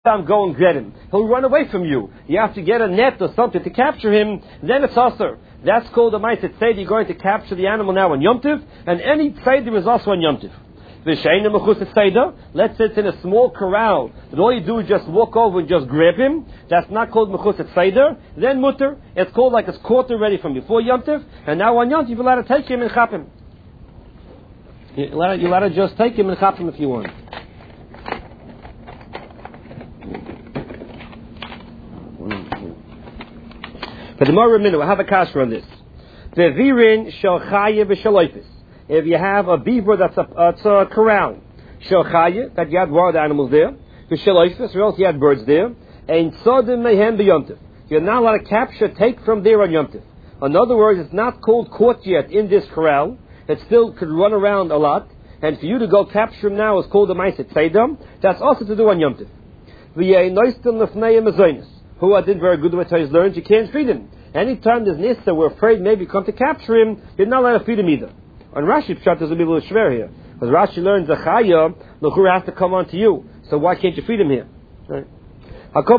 go and get him. He'll run away from you. You have to get a net or something to capture him. Then it's asur. That's called the ma'aseh tzeder. You're going to capture the animal now on Yom Tov, and any tzeder is also on Yom Tov. Let's say it's in a small corral, and all you do is just walk over and just grab him. That's not called mechus tzeder. Then mutter. It's called like it's caught already from before Yom Tov, and now on Yom Tov you're allowed to take him and chap him. You're allowed to just take him and chap him if you want. But the more minute, we'll have a kasha on this. Vevirin shel chaya v'shaloifis. If you have a beaver that's a corral, shel chaya, that you had wild animals there, v'shaloifis, or else you had birds there, and sodim mehem b'yomtiv. You're not allowed to capture, take from there on yomtiv. In other words, it's not caught yet in this corral. It still could run around a lot, and for you to go capture him now is called the ma'aseh tzeder. That's also to do on yomtiv. V'yei noistim lefnei mazonis. Who did very good with his learned, you can't feed him. Anytime there's nissa, we're afraid maybe come to capture him, you're not allowed to feed him either. On Rashi Pshat, there's a little shver here. Because Rashi learns the chaya, the chura has to come on to you. So why can't you feed him here? Right? I have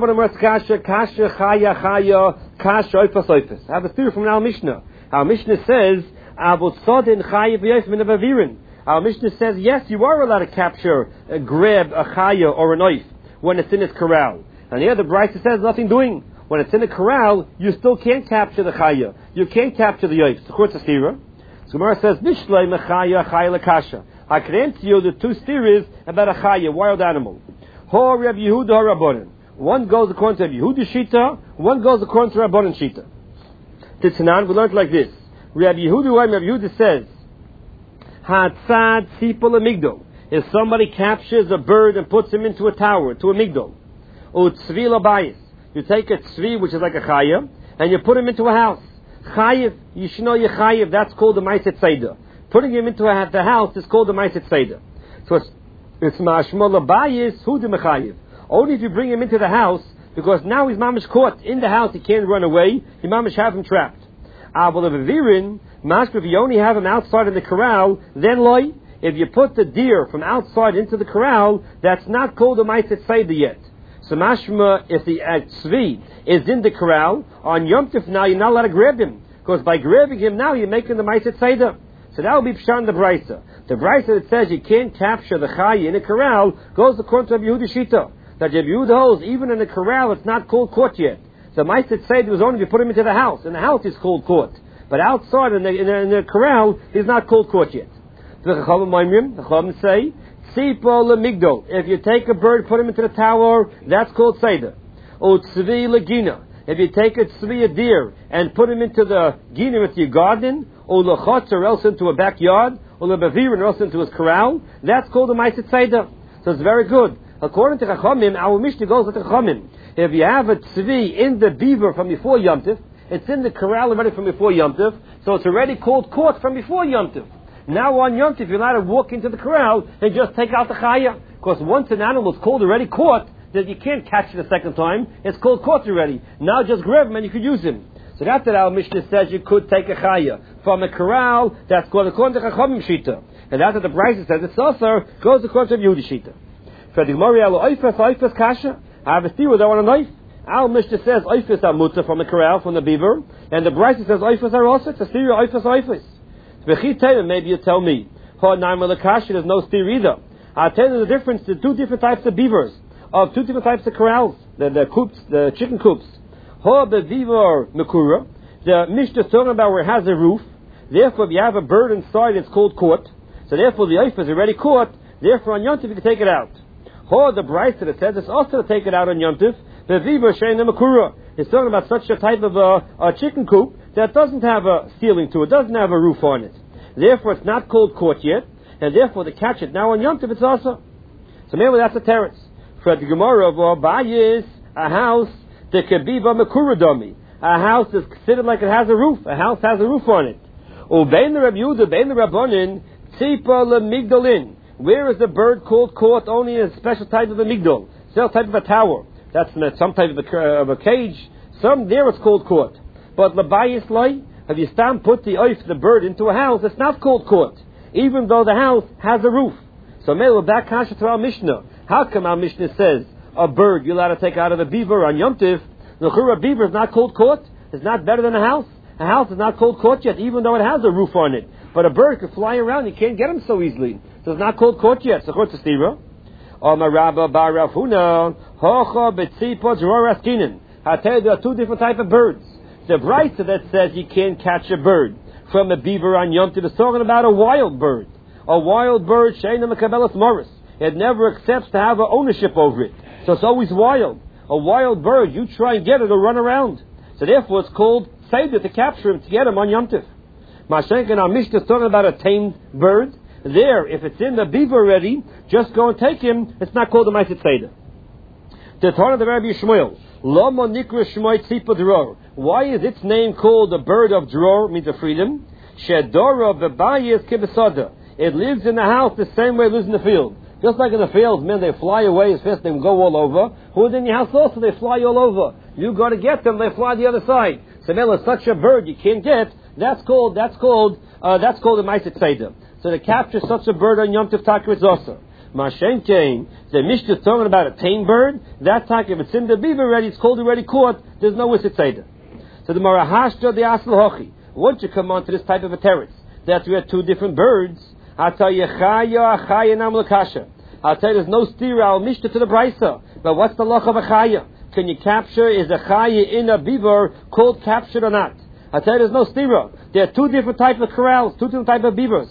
a theory from our Mishnah. Our Mishnah says, our Mishnah says, yes, you are allowed to capture, grab a chaya or a knife when it's in its corral. And here the Brisa says nothing doing. When it's in a corral, you still can't capture the chaya. You can't capture the yoif. So what's a stira? So Gemara says, Nishlei mechaya chaya lekasha. I can answer you the two stiras about a chaya, wild animal. Ho Reb Yehuda Rabbanan. One goes according to Reb Yehuda Shita, one goes according to Rabbanan Shita. Titanan, we learned like this. Reb Yehuda says, Hatzad sipol amigdol. If somebody captures a bird and puts him into a tower, to a migdol, utzvi labayis. You take a tzvi, which is like a chayiv, and you put him into a house. Chayiv, you should know your chayiv, that's called the ma'aseh tzeder. Putting him into the house is called the ma'aseh tzeder. So it's mashma labayis hu de mechayiv. Only if you bring him into the house, because now he's mamish caught in the house, he can't run away, you mamish have him trapped. But if you only have him outside in the corral, then loy, if you put the deer from outside into the corral, that's not called the ma'aseh tzeder yet. So mashma, if the tzvi is in the corral, on Yom Tov now you're not allowed to grab him. Because by grabbing him now you're making the ma'aseh tzeder. So that will be pshat in the Brisa. The Brisa that says you can't capture the chaya in a corral goes according to Reb Yehuda Shita. That Reb Yehuda holds, even in the corral it's not called caught yet. So ma'aseh tzeder was only if you put him into the house. In the house he's called caught. But outside in the corral he's not called caught yet. The Chachamim say, if you take a bird, put him into the tower, that's called seder. Or tzvi legina. If you take a tzvi, a deer, and put him into the gina, into your garden, or lechotz, or else into a backyard, or lebavir, or else into his corral, that's called a ma'aseh tzeder. So it's very good. According to Chachamim, our Mishnah goes with the Chachamim. If you have a tzvi in the beaver from before Yom Tov, it's in the corral already from before Yom Tov, so it's already called caught from before Yom Tov. Now on Yom Tov, you're allowed to walk into the corral and just take out the chaya. Because once an animal is called already caught, that you can't catch it a second time, it's called caught already. Now just grab him and you could use him. So that's what our Mishnah says you could take a chaya. From a corral, that's called according to Chachamim Shita. And that's what the Brisa says, it's also goes according to Yehuda Shita. For the Gemara, oifes kasha. I have a theory that I want a knife. Our Mishnah says oifes are mutter from the corral, from the beaver. And the Brisa says oifes are also. It's a theory oifes. Maybe you tell me, there's no steer either. I'll tell you the difference to two different types of beavers, of two different types of corrals, the coops, the chicken coops. The beaver mekura, the Mishnah is talking about where it has a roof. Therefore, if you have a bird inside, it's called caught. So therefore, the oif is already caught. Therefore, on Yom Tov, you can take it out. The Brisa that says it's also to take it out on Yom Tov. The beaver sheina mekura. It's talking about such a type of a chicken coop that doesn't have a ceiling to it, doesn't have a roof on it. Therefore, it's not called caught yet, and therefore, to catch it now on Yom Tov, it's also. So maybe that's a teretz. For the Gemara of Bayis, a house, the kebiva mekura domi. A house is considered like it has a roof. A house has a roof on it. Ubein the Reb Yehuda, bein the Rabbanin, tzipa lemigdolin. Where is the bird called caught? Only in a special type of a migdol, special type of a tower. That's some type of a cage. Some there it's called caught. But labayis lay, if you put the oif, the bird, into a house, it's not called caught, even though the house has a roof. So maybe back kasha to our Mishnah. How come our Mishnah says a bird you're allowed to take out of a beaver on Yom Tiv, the Chura beaver is not cold caught. It's not better than a house. A house is not cold caught yet, even though it has a roof on it. But a bird could fly around. You can't get him so easily. So it's not cold caught yet. So Chutz Stira. Rabba Bar Rav Huna Hocha Betzipa Dror Askinen. I tell you, there are two different types of birds. The Brisa that says you can't catch a bird from a beaver on Yom Tov is talking about a wild bird. A wild bird, Sheina Mekabelas Morris. It never accepts to have an ownership over it. So it's always wild. A wild bird, you try and get it, it'll run around. So therefore it's called Seder to capture him, to get him on Yom Tov. Mashenkin, our Mishnah is talking about a tamed bird. There, if it's in the beaver already, just go and take him. It's not called a Ma'aser Seder. The Torah of the Rabbi Shmuel. Lama Nikra Shmoy Tzipa Dror. Why is its name called the bird of Dror, means of freedom? Shedora Bebayis Kibesada. It lives in the house the same way it lives in the field. Just like in the fields, men, they fly away as fast as they go all over. Who's in your house also? They fly all over. You go to get them, they fly the other side. So now it's such a bird you can't get. That's called a Ma'aser Seder. So to capture such a bird on Yom Tov Taka is also. Mashenkein, the Mishnah is talking about a tame bird. That Taka, if it's in the beaver already, it's called already caught. There's no Ma'aser Seder. So the Marahashta the Asl Hochi. Once you come on to this type of a teretz, that we have two different birds, I'll tell you Chaya Nam Lakasha. I'll tell you there's no stira al Mishnah to the Brisa. But what's the loch of a Chaya? Can you capture, is a Chaya in a beaver called captured or not? I'll tell you there's no stira. There are two different types of corrals, two different types of beavers.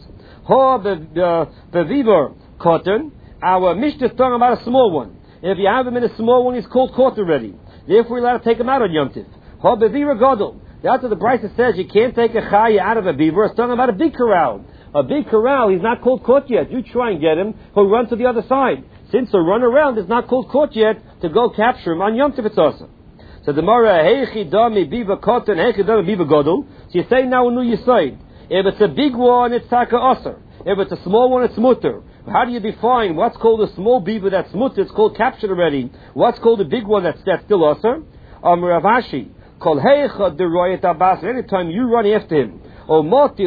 The beaver cotton, our Mishnah is talking about a small one. If you have him in a small one, he's called caught already. Therefore you're allowed to take him out on Yom Tiv. The beaver godel. That's what the Brisa says, you can't take a Chaya out of a beaver. It's talking about a big corral. A big corral, he's not called caught yet. You try and get him, he'll run to the other side. Since the run around is not called caught yet, to go capture him on Yom Tov it's awesome. So the Mara, Heichi Dami Biva Cotton, Heichi Dami Biva Godel. So you say now a new Yisoid. If it's a big one, it's Taka Osir. If it's a small one, it's Mutter. How do you define what's called a small beaver that's Mutter? It's called captured already. What's called a big one that's still Osir? Ravashi. Kol Heicha Deroyet Abbas. Anytime you run after him, with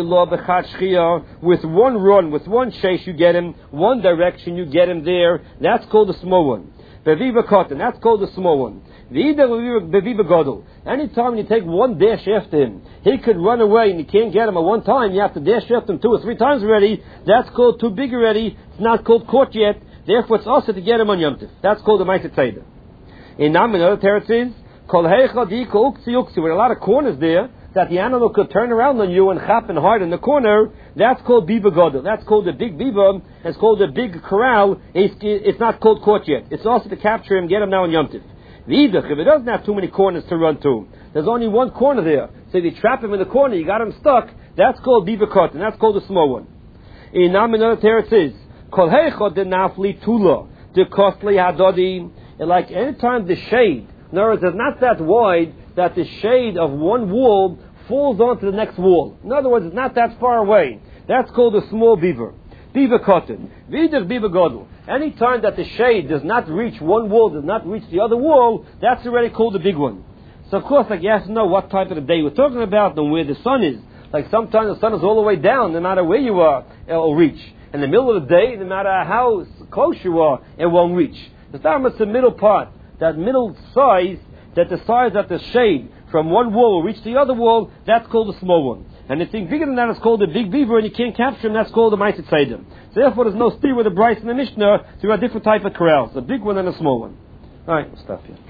one run, with one chase you get him, one direction you get him there, that's called the small one. Beviva cotton, that's called the small one. Beviva godel. Anytime you take one dash after him, he could run away and you can't get him at one time, you have to dash after him 2 or 3 times already, that's called too big already, it's not called caught yet, therefore it's also to get him on Yom Tov. That's called the Ma'aser Seder. In Nam, another teretz is, Kol Heicha Dika Uksi Uksi, with a lot of corners there, that the animal could turn around on you and chap and hard in the corner, that's called beaver godel. That's called a big beaver. It's called a big corral. It's not called caught yet. It's also to capture him, get him now on Yom Tov. If it doesn't have too many corners to run to, there's only one corner there. So if you trap him in the corner, you got him stuck, that's called beaver cotton. That's called the small one. In Nam another teretz is, Kol Heicha de Nafli Tula, de Kostli Hadodi, like anytime the shade, in other words, it's not that wide that the shade of one wall falls onto the next wall. In other words, it's not that far away. That's called a small beaver. Beaver cotton. Vidach beaver godel. Any time that the shade does not reach one wall, does not reach the other wall, that's already called a big one. So of course, like you have to know what time of the day we're talking about and where the sun is. Like sometimes the sun is all the way down, no matter where you are, it'll reach. In the middle of the day, no matter how close you are, it won't reach. The time it's the middle part, that middle size, that the size of the shade from one wall will reach the other wall, that's called a small one. And anything bigger than that is called a big beaver, and you can't capture him, that's called a Ma'aser Seder. So therefore there's no steer with the Brisa and the Mishnah, there are different type of corrals, a big one and a small one. Alright, we'll stop here.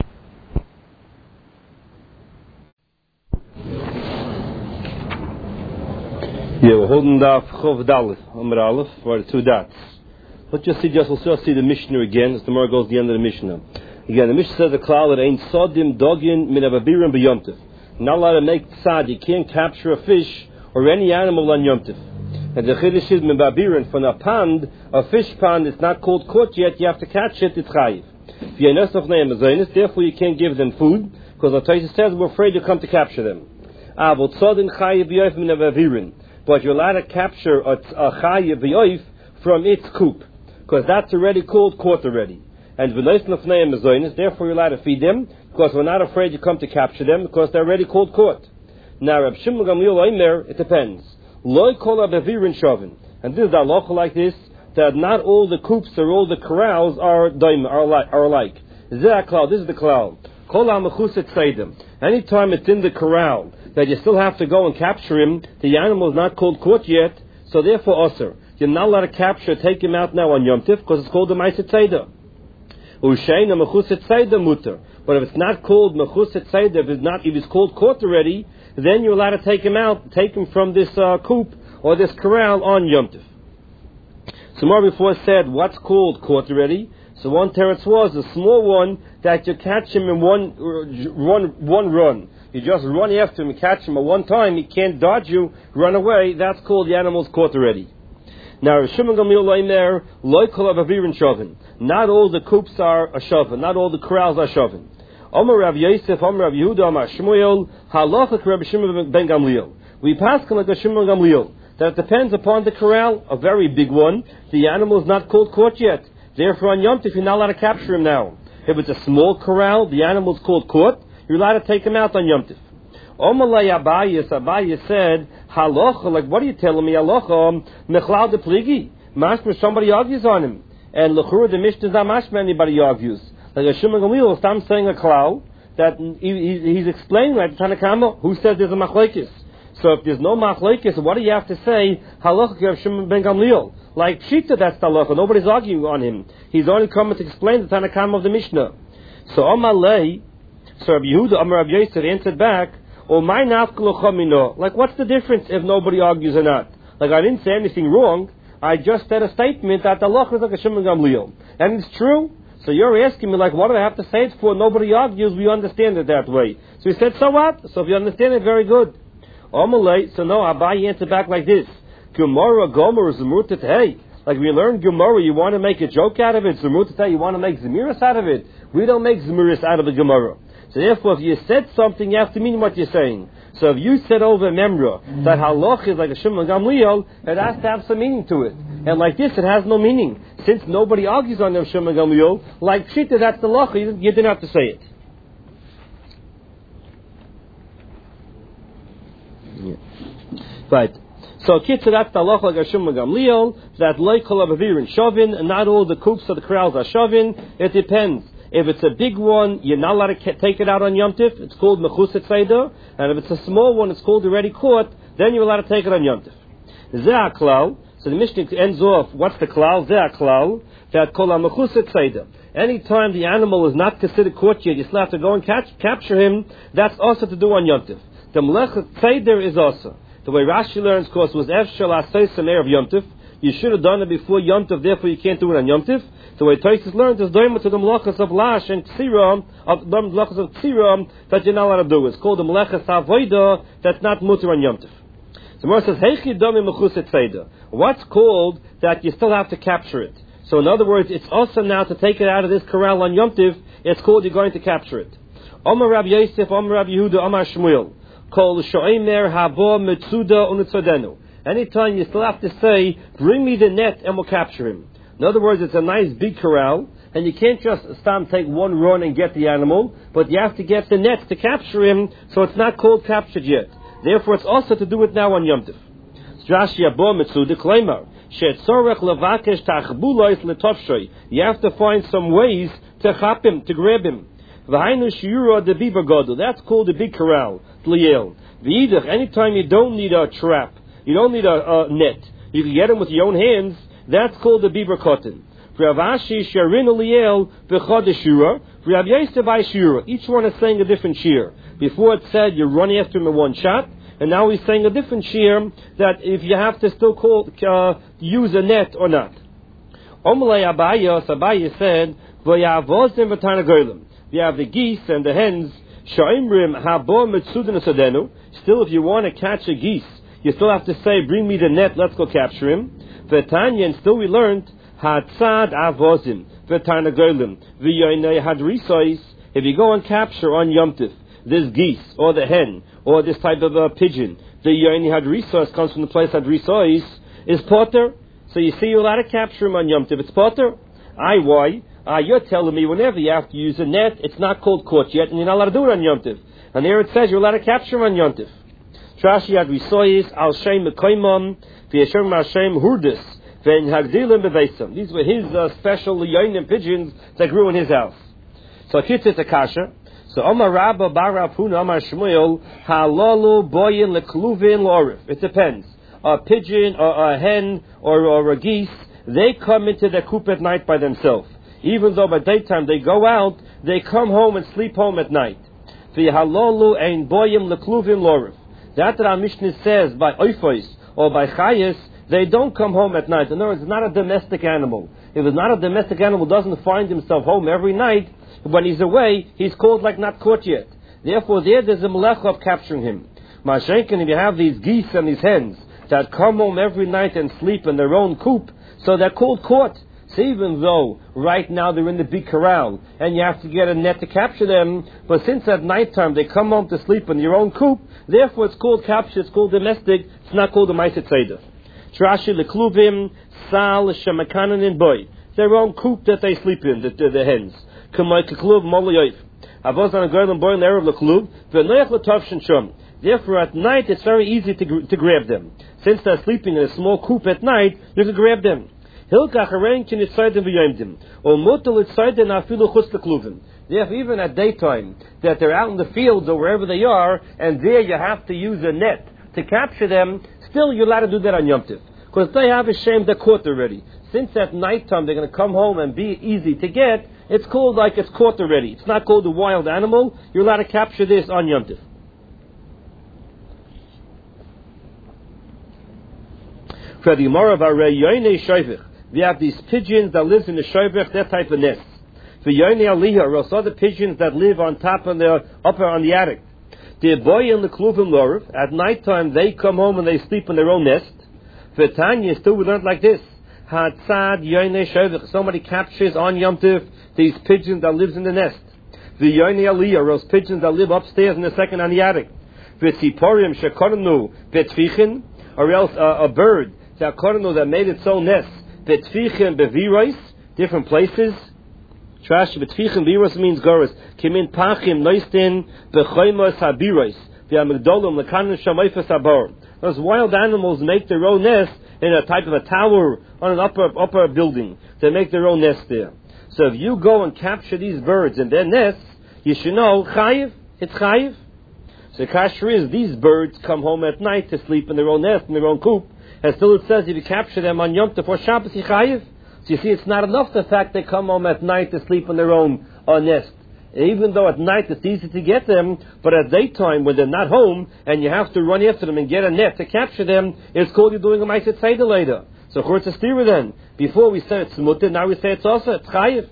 Yeah, we're holding the Chov Daleth, Amar Aleph, for the 2 dots. Let's just see the Mishnah again, as tomorrow goes the end of the Mishnah. Again, the Mishnah says the klal that ain't sodim dogin min ababirim b'Yom Tov. Not allowed to make tzad. You can't capture a fish or any animal on Yom Tov. And the chiddush is min babirim from a pond, a fish pond. It's not called caught yet. You have to catch it. It's chayiv. Therefore, you can't give them food because the Torah says we're afraid to come to capture them. But you're allowed to capture a chayiv b'yoif from its coop because that's already called caught already. And therefore you're allowed to feed them because we're not afraid to come to capture them because they're already called caught. Now Reb Shimon Gamliel Omer, it depends. And this is the halacha like this. that not all the coops or all the corrals are alike. This is the klal. Anytime it's in the corral that you still have to go and capture him, the animal is not called caught yet, so therefore osir. You're not allowed to capture, take him out now on Yom Tif, because it's called the Ma'aser Tzeidah. Usheina Mechuset Tzeidah muter. But if it's not called Mechuset Tzeidah, if it's called caught already, then you're allowed to take him out, take him from this coop or this corral on Yom Tif. So more before said what's called caught already. So one teretz was a small one that you catch him in one run. You just run after him and catch him at one time. He can't dodge you, run away. That's called the animal's caught already. Now, Shimon Gamliel Leimer, loy kol avavirin shovin. Not all the coops are a shovin. Not all the corrals are shovin. Omer Rav Yosef, Omer Rav Yehuda, Omer Shmuel, halachak Rabbi Shimon ben Gamliel. We pass like a Shimon Gamliel. That depends upon the corral, a very big one. The animal is not called caught yet. Therefore, on Yom Tif, you're not allowed to capture him now. If it's a small corral, the animal is called caught, you're allowed to take him out on Yom Tif. Omalei Abaye said, halacha, like what are you telling me? Halacha, mechlal de pligi. Mashma, somebody argues on him. And l'chura de mishnah is not mashma, anybody argues. Like a Shimon Gamliel, I'm saying a klal, that he's explaining like the Tanakama, who says there's a machlekes. So if there's no machlekes, what do you have to say? Halacha, you have Shimon ben Gamliel. Like Shita, that's the halacha. Nobody's arguing on him. He's only coming to explain the Tanakama of the Mishnah. So Omalei, so Rabbi Yehuda, Amar Rabbi Yosef answered back, like what's the difference if nobody argues or not? Like I didn't say anything wrong. I just said a statement that the halacha is like a Shimon Gamliel. And it's true. So you're asking me like what do I have to say it for? Nobody argues, we understand it that way. So he said, so what? So if you understand it, very good. Omalei, so no, Abai answered back like this. Gemara Gomer Zumutat, hey, like we learned Gemara, you want to make a joke out of it. Zumutat, you want to make Zemiris out of it. We don't make Zemiris out of the Gemara. So therefore, if you said something, you have to mean what you're saying. So if you said over Memra that halach is like a Shimon Gamliel, it has to have some meaning to it. And like this, it has no meaning. Since nobody argues on them Shimon Gamliel, like Shita, that's the halacha, you didn't have to say it. Yeah. Right. So Kitzur, that's the halacha like a Shimon Gamliel, that loy kol avavirin shovin, and not all the coops or the corrals are shovin. It depends. If it's a big one, you're not allowed to take it out on Yom Tif. It's called Mechuset Tzeidah. And if it's a small one, it's called already caught, then you're allowed to take it on Yom Tif. Zeh klal. So the Mishnah ends off, what's the klal? Zeh klal. That kol Mechuset Tzeidah. Anytime the animal is not considered caught yet, you still have to go and capture him. That's also to do on Yom Tif. The Melechet Tzeidah is also. The way Rashi learns, of course, was Efshel Asay Samer of Yom Tif. You should have done it before Yom Tif, therefore you can't do it on Yom Tif. The way Tosfos learns is doima to the melachas of lash and ksira, of the melachas of ksira that you're not allowed to do. It's called the melachas avoida that's not mutar on Yom Tif. The Gemara says heichi dami mechuset tzeidah. What's called that you still have to capture it? So in other words, it's also now to take it out of this corral on Yom Tif. It's called you're going to capture it. Omar Rabbi Yosef, Omar Rabbi Yehuda, Omar Shmuel. Kol shoimer habo mitzuda unitzadenu. Anytime you still have to say, bring me the net and we'll capture him. In other words, it's a nice big corral, and you can't just take one run and get the animal, but you have to get the nets to capture him, so it's not called captured yet. Therefore, it's also to do it now on Yom Tif. You have to find some ways to chop him, to grab him. That's called the big corral. Anytime you don't need a trap, you don't need a net, you can get him with your own hands. That's called the Biber Cotton. Each one is saying a different shear. Before it said you run after him in one shot, and now he's saying a different shear that if you have to still use a net or not. Abaye said, you have the geese and the hens. Still, if you want to catch a geese, you still have to say, bring me the net, let's go capture him. V'tanya, and still we learned, Hatzad avozim, v'tana golim, v'yoynei hadrisois. If you go and capture on Yom Tif, this geese, or the hen, or this type of pigeon, the yoynei hadrisois comes from the place hadrisois, is potter. So you see, you're allowed to capture him on Yom Tif. It's potter. Why? You're telling me whenever you have to use a net, it's not called caught yet, and you're not allowed to do it on Yom Tif. And there it says you're allowed to capture him on Yom Tif. Trashi hadrisois, al shem mekoimam, v'yeshem Hashem hurdis. These were his special yoinim pigeons that grew in his house. So Kitzit Akasha. So Omar Rabba Bar Rav Huna Omar Shmuel Halalu Boyin Lekluvin Lorif. It depends. A pigeon or a hen or a geese, they come into their coop at night by themselves. Even though by daytime they go out, they come home and sleep home at night. V'halolu ein boyim lekluvin lorif. That our Mishnah says by oifos or by chayes, they don't come home at night. In other words, it's not a domestic animal. If it's not a domestic animal, doesn't find himself home every night, when he's away, he's called like not caught yet. Therefore, there's a melecha of capturing him. Mashenkin, if you have these geese and these hens that come home every night and sleep in their own coop, so they're called caught. So even though right now they're in the big corral and you have to get a net to capture them, but since at nighttime they come home to sleep in your own coop, therefore it's called capture, it's called domestic, it's not called a ma'aser tzeder. Trashi lekluvim sal shemakanan in boy. Their own coop that they sleep in, the hens. Kamay kekluv molayoif. Avos on a garden boy in the erev lekluv v'noyach l'tovshin shom. Therefore at night it's very easy to grab them. Since they're sleeping in a small coop at night, you can grab them. Therefore, even at daytime, that they're out in the fields or wherever they are, and there you have to use a net to capture them, still you're allowed to do that on Yom Tov. Because they have a shame they're caught already. Since at nighttime they're going to come home and be easy to get, it's called like it's caught already. It's not called a wild animal. You're allowed to capture this on Yom Tov. For the Gemara of Arei Yoinei Shoivich, we have these pigeons that live in the Shoivich, that type of nest. For Yoinei Aliyah, or also the pigeons that live on top on the upper on the attic. The boy in the kluvim lorif, at nighttime they come home and they sleep in their own nest. For Tanya, still we learned like this. Hatzad Yoinei Shoivich, somebody captures on Yom Tov these pigeons that lives in the nest. The Yoinei Aliyah, or those pigeons that live upstairs in the second on the attic. For Tziporim Shekornu Betfichin, or else a bird that made its own nest, betfichin beviros, different places. Trash betfichin beviros means goros. Kimin pachim noistin bechoimos habiros. V'amigdolum lekanim shamayfas habor. Those wild animals make their own nest in a type of a tower on an upper building. They make their own nest there. So if you go and capture these birds in their nests, you should know chayiv. It's chayiv. So kasher is these birds come home at night to sleep in their own nest in their own coop. And still it says if you capture them on Yom Tov for Shabbos, Yichayiv. So you see, it's not enough the fact they come home at night to sleep in their own nest. Even though at night it's easy to get them, but at daytime when they're not home and you have to run after them and get a net to capture them, it's called you're doing a ma'aser tzeder later. So of course it's stira then. Before we said it's mutter, now we say it's also it's chayiv.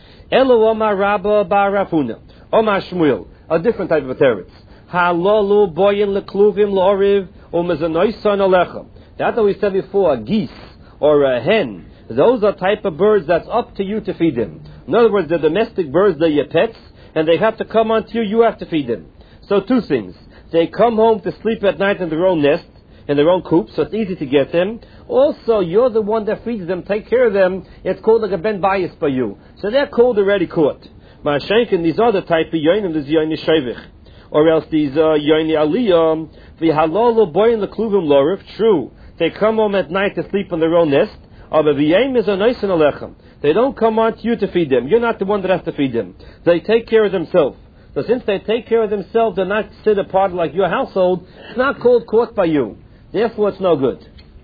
Elo Omar Rabba Bar Rav Huna Omar Shmuel, a different type of a teretz. Halalu boyin lekluvim loriv umezanoisan alecha. That's what we said before, a geese or a hen. Those are type of birds that's up to you to feed them. In other words, they're domestic birds, they're your pets, and they have to come onto you, you have to feed them. So two things. They come home to sleep at night in their own nest, in their own coop, so it's easy to get them. Also, you're the one that feeds them, take care of them. It's called like a ben bias by you. So they're called already caught. Ma'ashenkin, these other type of yoinim, there's yoinim shavich. Or else these yoinim aliyah, the halal boy in the kluvim lorif, true. They come home at night to sleep in their own nest. They don't come on to you to feed them. You're not the one that has to feed them. They take care of themselves. So since they take care of themselves, they're not sit apart like your household. It's not called caught by you. Therefore, it's no good.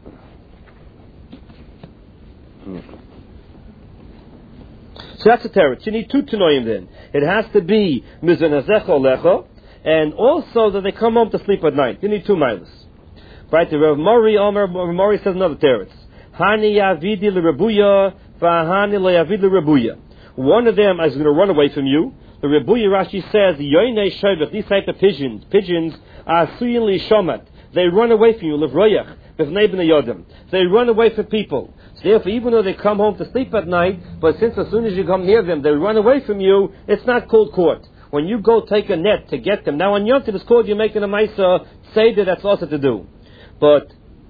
So that's a teretz. You need two tanoim then. It has to be mizanazecha lecha, and also that they come home to sleep at night. You need two miles. Right, the Rav Mori says another teretz. Hani yavidi l'rebuya, v'hani le'yavid l'rebuya. One of them is going to run away from you. The Rebuya Rashi says, Yoinei Shovech, these type of pigeons are suyin li shomat. They run away from you, l'vroyach, b'fnei b'nei yodim. They run away from people. So therefore, even though they come home to sleep at night, but since as soon as you come near them, they run away from you, it's not called caught. When you go take a net to get them, now on Yom Tov it's called you're making a ma'aser seder, that's also to do. But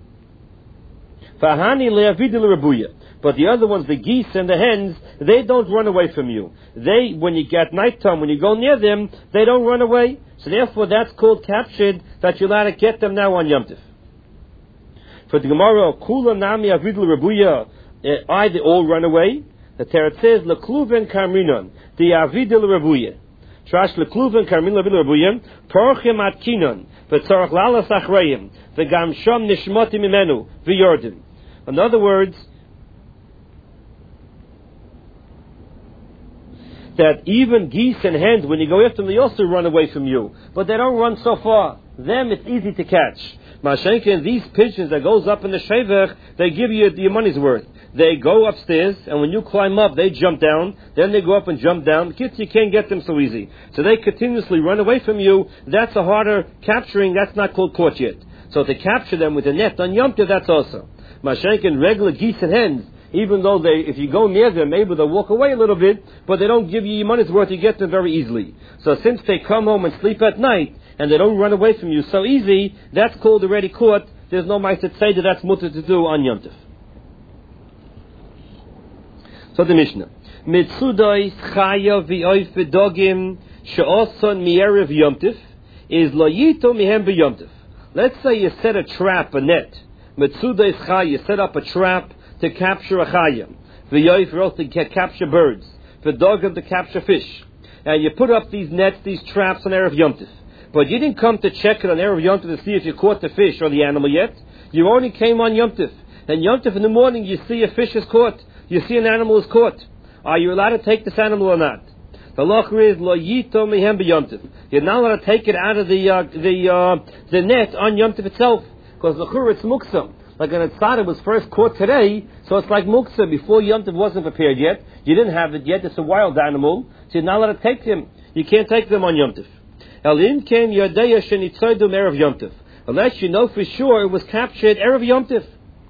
Fahani le'avidu l'rebuya. But the other ones, the geese and the hens, they don't run away from you. They, when you get nighttime, when you go near them, they don't run away. So therefore, that's called captured, that you're allowed to get them now on Yom Tov. For the Gemara, Kula Nami Avidul Rabuya, they all run away. The Teretz says, Lekluven Karminon, the Avidul Rabuya. Trash Lekluven Karminon Avidul Rabuya, Porchim Atkinon, V'tzorach Lalas Achrayim, V'gam Shom Nishmotim Imenu, V'yordim. In other words, that even geese and hens, when you go after them, they also run away from you. But they don't run so far. Them, it's easy to catch. Mashenkin, these pigeons that goes up in the shevach, they give you your money's worth. They go upstairs, and when you climb up, they jump down. Then they go up and jump down. Kids, you can't get them so easy. So they continuously run away from you. That's a harder capturing. That's not called caught yet. So to capture them with a net on Yom Tov, that's also. Mashenkin, regular geese and hens, even though if you go near them, maybe they'll walk away a little bit, but they don't give you your money's worth, you get them very easily. So since they come home and sleep at night, and they don't run away from you so easy, that's called already caught. There's no mice that say that that's mutter to do on Yom Tov. So the Mishnah. Mitzudois chaya v'oif v'dogim she'oson mi'erev Yom Tov is lo yito mihem b'Yom Tov. Let's say you set a trap, a net. Mitzudois chaya, you set up a trap to capture a chaya. V'yoif to capture birds. V'dogim to capture fish. And you put up these nets, these traps on Erev Yom Tov. But you didn't come to check it on Erev Yom Tov to see if you caught the fish or the animal yet. You only came on Yom Tov. And Yom Tov in the morning, you see a fish is caught. You see an animal is caught. Are you allowed to take this animal or not? The locher is lo yito mihem b'Yom Tov. You're not allowed to take it out of the net on Yom Tov itself, because the chur it's muksa. Like an etzad was first caught today, so it's like muksa. Before Yom Tov wasn't prepared yet, you didn't have it yet. It's a wild animal, so you're not allowed to take them. You can't take them on Yom Tov. Elim came yadeya shenitzoydum erev Yom Tov, unless you know for sure it was captured erev Yom Tov.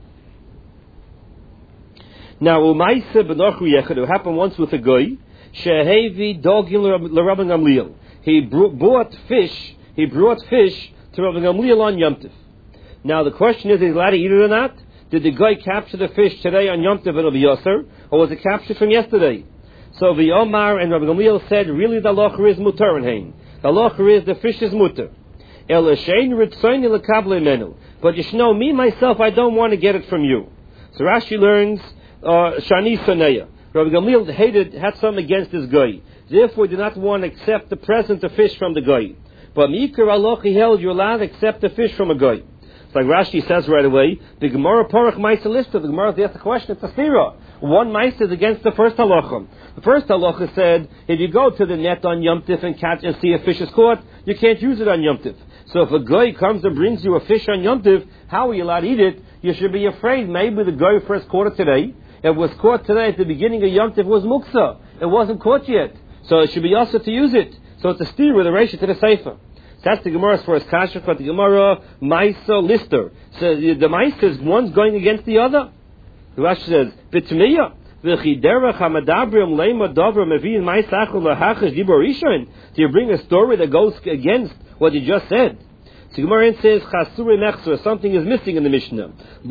Now, umayse b'nochu yechad, it happened once with a guy. Shehevi dogim l'Rabban Gamliel. He brought fish to Rabban Gamliel on Yom Tov. Now the question is he allowed to eat it or not? Did the guy capture the fish today on Yom Tov and it'll be Yasser, or was it captured from yesterday? So the Omar and Rabban Gamliel said, really the locher is mutar and hein. The locher is the fish is mutar. El Hashem ritzoni lekable menu. But you should know, me myself, I don't want to get it from you. So Rashi learns Shani Soneya. Rabbi Gamliel had something against this guy. Therefore, he did not want to accept the present of fish from the guy. But Mikar Allah, he held you're allowed to accept the fish from a guy. It's like Rashi says right away, the Gemara Parach Maisa Lister, the Gemara asks the question, it's a stira. One Maisa is against the first halacha. The first halacha said, if you go to the net on Yom Tif and catch and see a fish is caught, you can't use it on Yom Tif. So if a guy comes and brings you a fish on Yom Tif, how are you allowed to eat it? You should be afraid maybe the guy first caught it today. It was caught today at the beginning of Yom Tov was muksa. It wasn't caught yet. So it should be also to use it. So it's a steer with a ratio to the Sefer. That's the Gemara's first kasha, but the Gemara, Maisa, Lister. So the Maisa is one's going against the other. The Rashi says, B'tmiya, v'chiderach hamadabrim leima dovra mevi Maisa achol lahachash dibor rishon. Do you bring a story that goes against what you just said? So Gemara says, Chasuri Mechsur, something is missing in the Mishnah.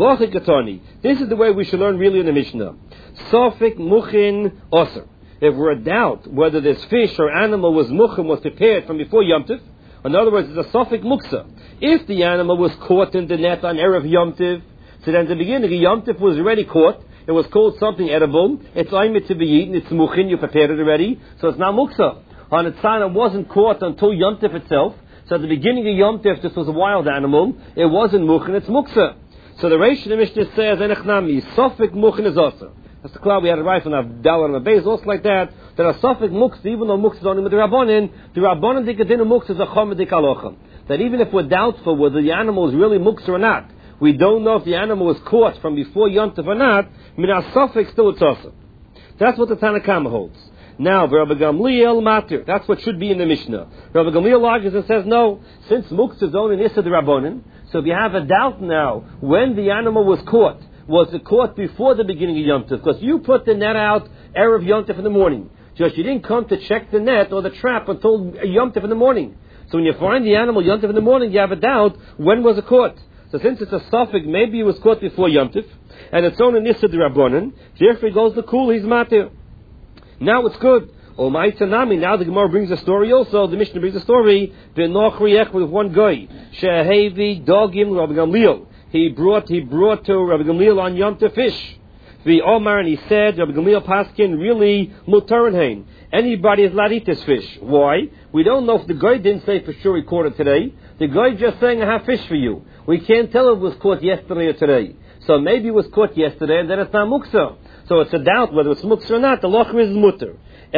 This is the way we should learn really in the Mishnah. Sofik Muchin Osir. If we're in doubt whether this fish or animal was Muchin, was prepared from before Yom Tiv, in other words, it's a Sofik Muksa. If the animal was caught in the net on Erev Yom Tiv, so then at the beginning, Yom Tiv was already caught, it was called something edible, it's aimed to be eaten, it's Muchin, you prepared it already, so it's not Muksa. On its sign, it wasn't caught until Yom Tiv itself. So at the beginning of Yom Tov, this was a wild animal. It wasn't Muchin, it's Muksa. So the Reish of the Mishnah says, Enechnami, Sofik Muchin is also. That's the cloud we had a rifle and a dollar and a base, also like that. That a Sofik Muksa, even though Muksa is only with the Rabbanin Dikadin Muksa is a Chomedik Alocham. That even if we're doubtful whether the animal is really Muksa or not, we don't know if the animal was caught from before Yom Tov or not, Mina Sofik still it's also. That's what the Tanakama holds. Now, Rabbi Gamliel Matir, that's what should be in the Mishnah. Rabbi Gamliel argues and says, no, since Muktzah is only Nissa the Rabbonin, so if you have a doubt now, when the animal was it caught before the beginning of Yom Tov? Because you put the net out Erev Yom Tov in the morning. Just you didn't come to check the net or the trap until Yom Tov in the morning. So when you find the animal Yom Tov in the morning, you have a doubt, when was it caught? So since it's a suffix, maybe it was caught before Yom Tov, and it's only Nissa the Rabbonin, therefore he goes the cool, he's Matir. Now it's good. Oh my Tanami, now the Gemara brings a story also, the Mishnah brings a story, with one guy, Shehevi Dogim Rabbi Gamliel. he brought to Rabbi Gamliel on Yom Tov fish. The Omar, and he said, Rabbi Gamliel Paskin really mutarenhain. Anybody is allowed to eat this fish. Why? We don't know if the guy didn't say for sure he caught it today. The guy just saying, I have fish for you. We can't tell if it was caught yesterday or today. So maybe it was caught yesterday and then it's not muksa. So it's a doubt whether it's muksa or not. The lochra is mutter.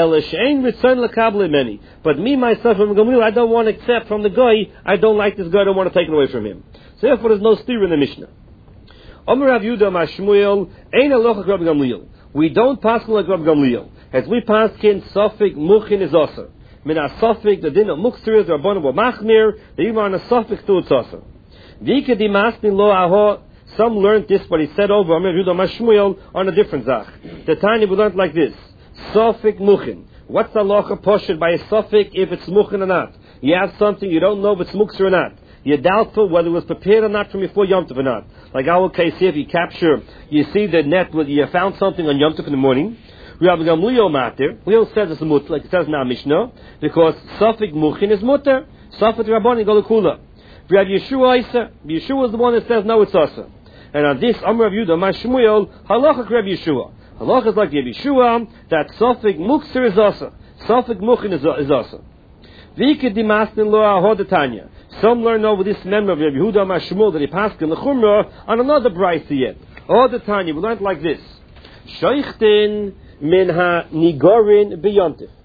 But me, myself, Rabbi Gamliel, I don't want to accept from the guy. I don't like this guy. I don't want to take it away from him. So therefore there's no steer in the Mishnah. Omer Rav Yehuda Mashmuel, Ein Aloch Rabbi Gamliel. We don't pass like Rabbi Gamliel. As we pass in Sofik Muchin is also. Min Sofik the din of Muksir is Rabbanim wa Machmir. The Iman a Sofik to its also. Vika di Mastin Lo Aho. Some learned this, but he said over Omer Yehuda Mashmuel on a different zach. The tiny we learned like this: Sofik Muchin. What's the locha poshed by a Sofik if it's Muchin or not? You have something you don't know if it's Muksir or not. You're doubtful whether it was prepared or not from before Yom Tov or not. Like our case here, if you capture, you see the net, you found something on Yom Tov in the morning. Rabbi Gamliel matter. We all said it's a mutter, like it says in our Mishnah, because Safik Muchin is mutter. Safik Rabbanim go to Kula. Rabbi Yeshua Isa. Yeshua is the one that says no, it's Asa. And on this, Amr Rabbi Yehuda Mashmuel, Halachak Rabbi Yeshua. Halachak is like Rabbi Yeshua, that Safik Muksir is Asa. Safik Muchin is Asa. Vika dimastin lo ahodatanya. Some learn over this memory of Rabbi Yehuda Mashmuel that he passed in the Chumrah on another brayso yet. Ahodatanya, we learned like this: Sheichtin min ha nigorin b'yontif.